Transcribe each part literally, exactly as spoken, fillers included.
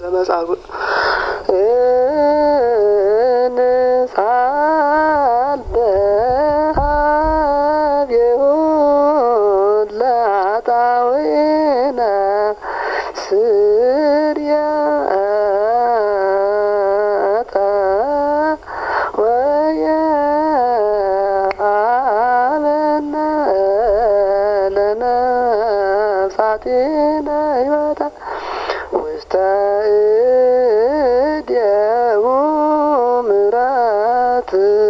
ለመጻጉ እንሳለ አብዮት ላጣዊነ ስርየተ ወየአበነ ለነፍሳቲነ ሕይወተ ውስተ እዴሁ ምሕረት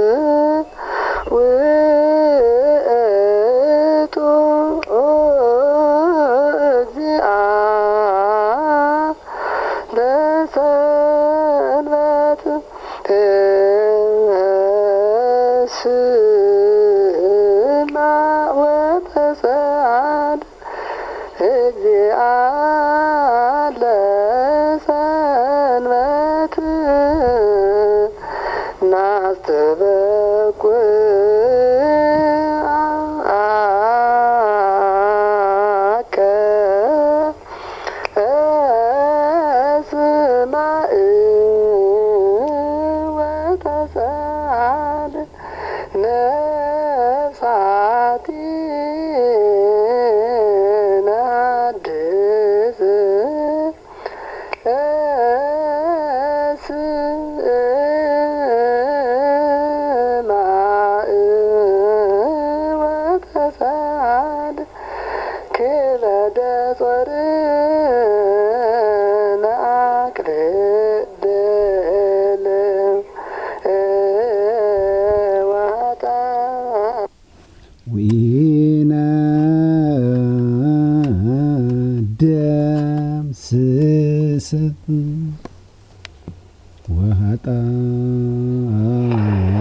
ውእቱ እግዚአ ለሰንበት ተስማ ወተሰዓድ እግዚአ ለሰንበት ናስተበኩ አከ እስማዕ ወተሰዓድ ነፍሳቲነ አድስ እስማዕ ወተሰዓድ ክበደ ጾርነ አክልል ዋጣ ዊነ ደም ስስት ወሃጣ